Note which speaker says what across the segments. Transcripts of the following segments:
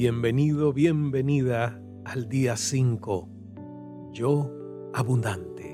Speaker 1: Bienvenido, bienvenida al día 5. Yo abundante.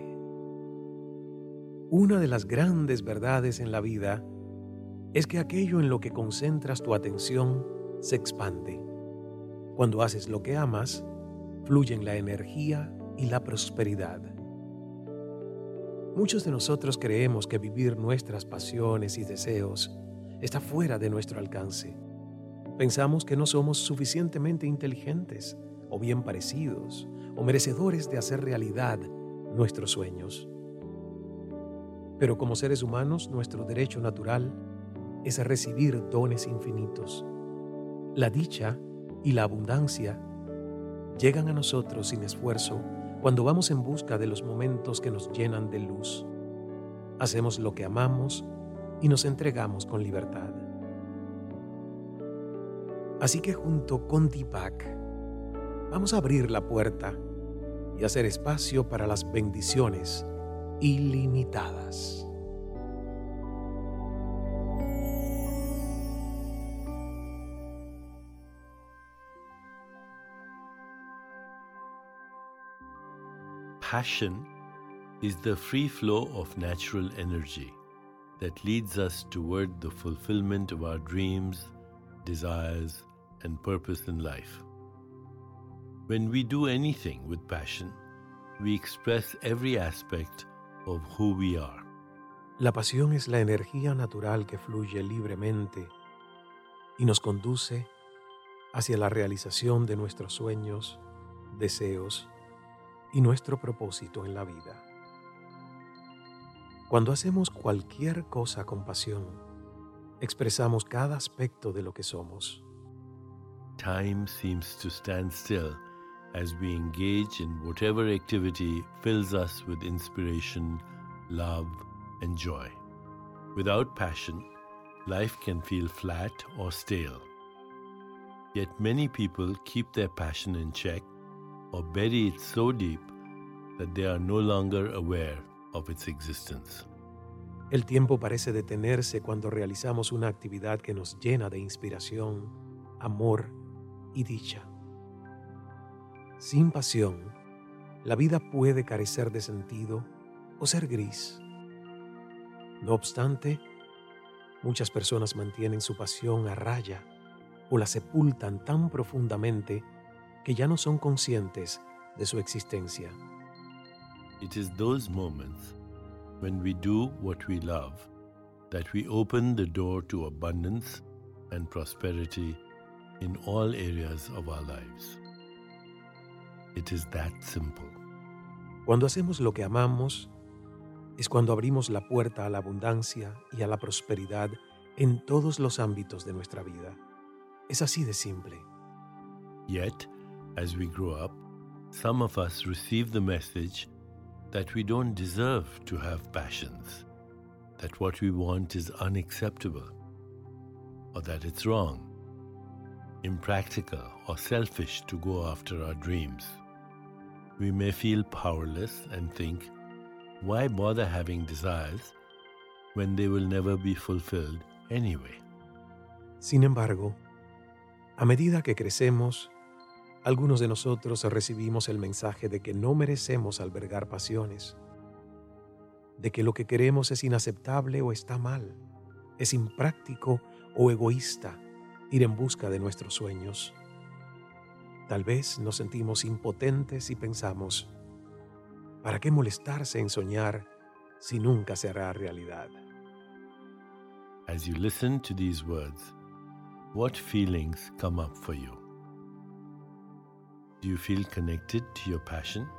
Speaker 1: Una de las grandes verdades en la vida es que aquello en lo que concentras tu atención se expande. Cuando haces lo que amas, fluyen la energía y la prosperidad. Muchos de nosotros creemos que vivir nuestras pasiones y deseos está fuera de nuestro alcance. Pensamos que no somos suficientemente inteligentes o bien parecidos o merecedores de hacer realidad nuestros sueños. Pero como seres humanos, nuestro derecho natural es recibir dones infinitos. La dicha y la abundancia llegan a nosotros sin esfuerzo cuando vamos en busca de los momentos que nos llenan de luz. Hacemos lo que amamos y nos entregamos con libertad. Así que junto con Deepak, vamos a abrir la puerta y hacer espacio para las bendiciones ilimitadas.
Speaker 2: Passion is the free flow of natural energy that leads us toward the fulfillment of our dreams, desires, and purpose in life. When we do anything with passion, we express every aspect of who we are.
Speaker 1: La pasión es la energía natural que fluye libremente y nos conduce hacia la realización de nuestros sueños, deseos y nuestro propósito en la vida. Cuando hacemos cualquier cosa con pasión, expresamos cada aspecto de lo que somos.
Speaker 2: Time seems to stand still as we engage in whatever activity fills us with inspiration, love, and joy. Without passion, life can feel flat or stale. Yet many people keep their passion in check or bury it so deep that they are no longer aware of its existence.
Speaker 1: El tiempo parece detenerse cuando realizamos una actividad que nos llena de inspiración, amor y dicha. Sin pasión, la vida puede carecer de sentido o ser gris. No obstante, muchas personas mantienen su pasión a raya o la sepultan tan profundamente que ya no son conscientes de su existencia.
Speaker 2: It is those moments when we do what we love that we open the door to abundance and prosperity in all areas of our lives. It is that simple.
Speaker 1: Cuando hacemos lo que amamos, es cuando abrimos la puerta a la abundancia y a la prosperidad en todos los ámbitos de nuestra vida. Es así de simple.
Speaker 2: Yet, as we grow up, some of us receive the message that we don't deserve to have passions, that what we want is unacceptable, or that it's wrong, impractical, or selfish to go after our dreams. We may feel powerless and think, why bother having desires when they will never be fulfilled anyway?
Speaker 1: Sin embargo, a medida que crecemos, algunos de nosotros recibimos el mensaje de que no merecemos albergar pasiones, de que lo que queremos es inaceptable o está mal, es impráctico o egoísta ir en busca de nuestros sueños. Tal vez nos sentimos impotentes y pensamos, ¿para qué molestarse en soñar si nunca se hará realidad?
Speaker 2: As you listen to these words, what feelings come up for you? Do you feel connected to your passion?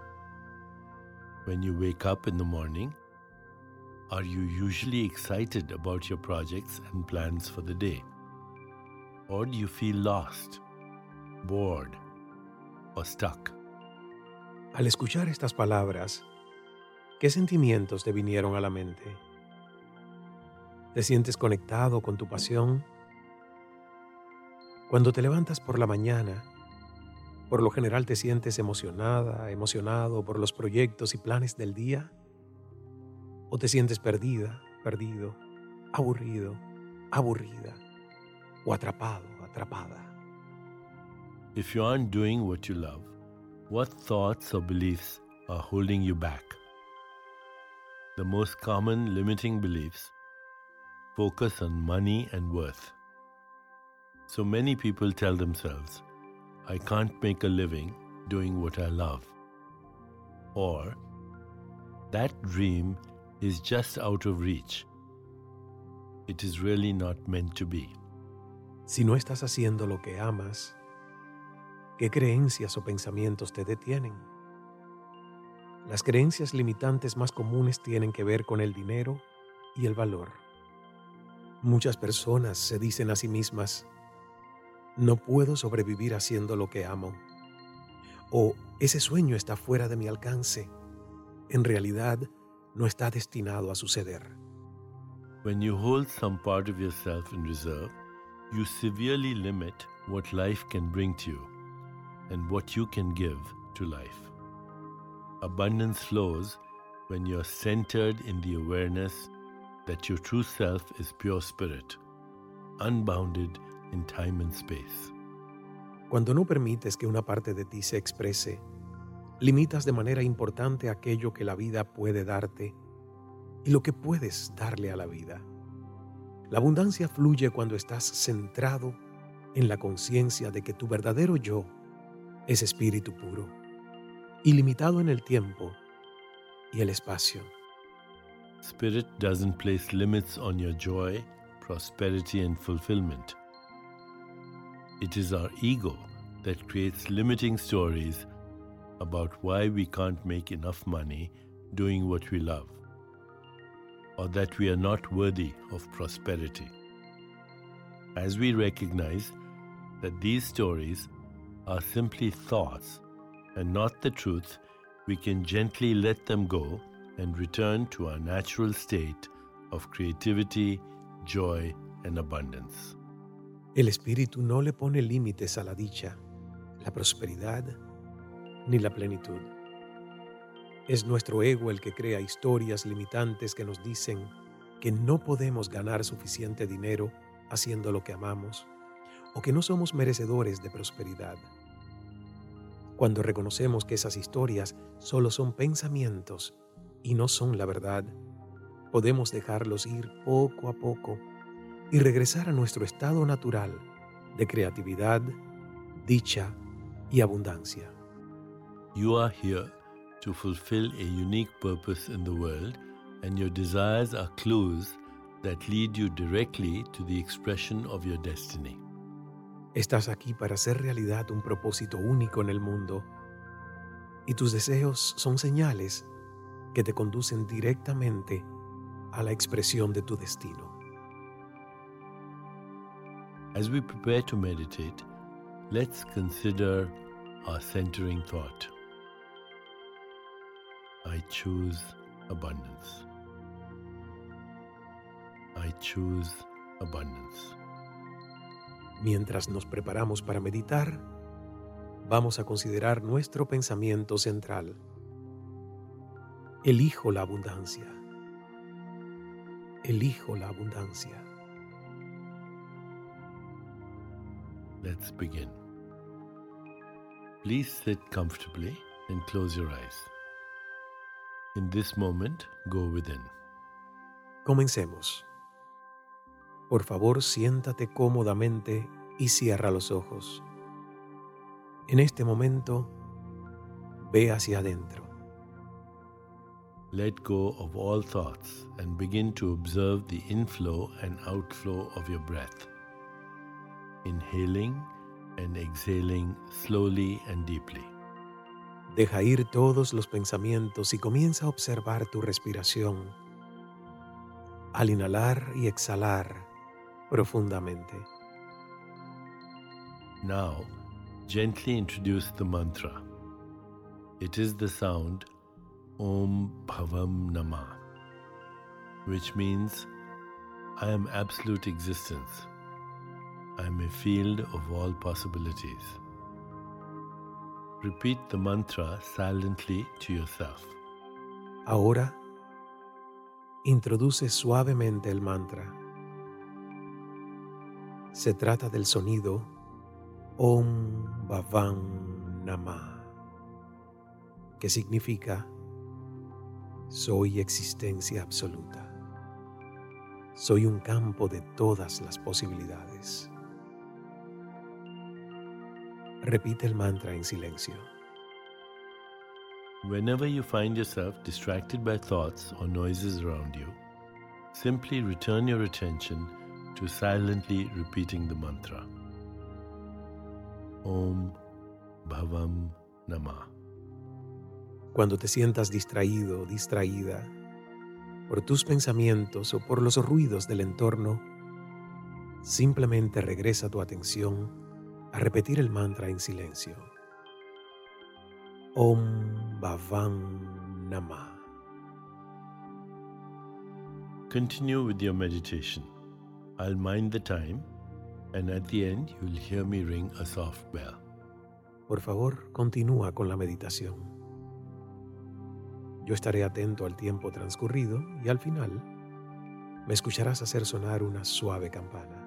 Speaker 2: When you wake up in the morning, are you usually excited about your projects and plans for the day? Or do you feel lost, bored, or stuck?
Speaker 1: Al escuchar estas palabras, ¿qué sentimientos te vinieron a la mente? ¿Te sientes conectado con tu pasión? Cuando te levantas por la mañana, ¿por lo general te sientes emocionada, emocionado por los proyectos y planes del día? ¿O te sientes perdida, perdido, aburrido, aburrida o atrapado, atrapada?
Speaker 2: If you aren't doing what you love, what thoughts or beliefs are holding you back? The most common limiting beliefs focus on money and worth. So many people tell themselves, I can't make a living doing what I love. Or, that dream is just out of reach. It is really not meant to be.
Speaker 1: Si no estás haciendo lo que amas, ¿qué creencias o pensamientos te detienen? Las creencias limitantes más comunes tienen que ver con el dinero y el valor. Muchas personas se dicen a sí mismas, no puedo sobrevivir haciendo lo que amo. O ese sueño está fuera de mi alcance. En realidad, no está destinado a suceder.
Speaker 2: When you hold some part of yourself in reserve, you severely limit what life can bring to you and what you can give to life. Abundance flows when you're centered in the awareness that your true self is pure spirit, unbounded in time and space.
Speaker 1: Cuando no permites que una parte de ti se exprese, limitas de manera importante aquello que la vida puede darte y lo que puedes darle a la vida. La abundancia fluye cuando estás centrado en la conciencia de que tu verdadero yo es espíritu puro, ilimitado en el tiempo y el espacio.
Speaker 2: Spirit doesn't place limits on your joy, prosperity, and fulfillment. It is our ego that creates limiting stories about why we can't make enough money doing what we love, or that we are not worthy of prosperity. As we recognize that these stories are simply thoughts and not the truth, we can gently let them go and return to our natural state of creativity, joy, and abundance.
Speaker 1: El espíritu no le pone límites a la dicha, la prosperidad ni la plenitud. Es nuestro ego el que crea historias limitantes que nos dicen que no podemos ganar suficiente dinero haciendo lo que amamos o que no somos merecedores de prosperidad. Cuando reconocemos que esas historias solo son pensamientos y no son la verdad, podemos dejarlos ir poco a poco y regresar a nuestro estado natural de creatividad, dicha y abundancia.
Speaker 2: You are here to fulfill a unique purpose in the world, and your desires are clues that lead you directly to the expression of your destiny.
Speaker 1: Estás aquí para hacer realidad un propósito único en el mundo, y tus deseos son señales que te conducen directamente a la expresión de tu destino.
Speaker 2: As we prepare to meditate, let's consider our centering thought. I choose abundance. I choose abundance.
Speaker 1: Mientras nos preparamos para meditar, vamos a considerar nuestro pensamiento central. Elijo la abundancia. Elijo la abundancia.
Speaker 2: Let's begin. Please sit comfortably and close your eyes. In this moment, go within.
Speaker 1: Comencemos. Por favor, siéntate cómodamente y cierra los ojos. En este momento, ve hacia adentro.
Speaker 2: Let go of all thoughts and begin to observe the inflow and outflow of your breath. Inhaling and exhaling slowly and deeply.
Speaker 1: Deja ir todos los pensamientos y comienza a observar tu respiración. Al inhalar y exhalar profundamente.
Speaker 2: Now, gently introduce the mantra. It is the sound Om Bhavam Namah, which means I am absolute existence. I am a field of all possibilities. Repeat the mantra silently to yourself.
Speaker 1: Ahora, introduce suavemente el mantra. Se trata del sonido Om Bhavam Namah, que significa soy existencia absoluta. Soy un campo de todas las posibilidades. Repite el mantra en silencio.
Speaker 2: Whenever you find yourself distracted by thoughts or noises around you, simply return your attention to silently repeating the mantra. Om Bhavam Namah.
Speaker 1: Cuando te sientas distraído o distraída por tus pensamientos o por los ruidos del entorno, simplemente regresa tu atención a repetir el mantra en silencio. Om Bhavam Namah.
Speaker 2: Continue with your meditation. I'll mind the time, and at the end you'll hear me ring a soft bell.
Speaker 1: Por favor, continúa con la meditación. Yo estaré atento al tiempo transcurrido y al final me escucharás hacer sonar una suave campana.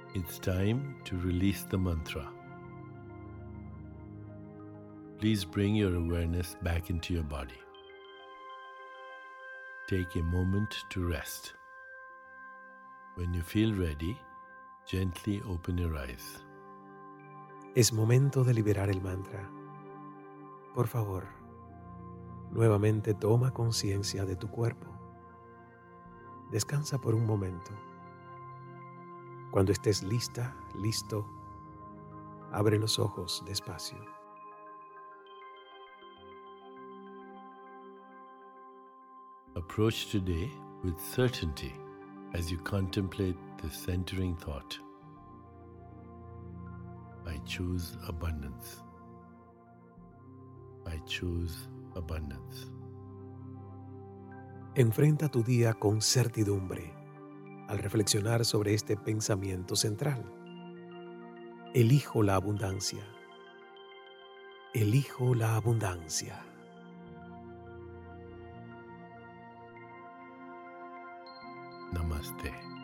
Speaker 2: It's time to release the mantra. Please bring your awareness back into your body. Take a moment to rest. When you feel ready, gently open your eyes.
Speaker 1: Es momento de liberar el mantra. Por favor, nuevamente toma conciencia de tu cuerpo. Descansa por un momento. Cuando estés lista, listo, abre los ojos despacio.
Speaker 2: Approach today with certainty as you contemplate the centering thought. I choose abundance. I choose abundance.
Speaker 1: Enfrenta tu día con certidumbre al reflexionar sobre este pensamiento central. Elijo la abundancia. Elijo la abundancia.
Speaker 2: Namaste.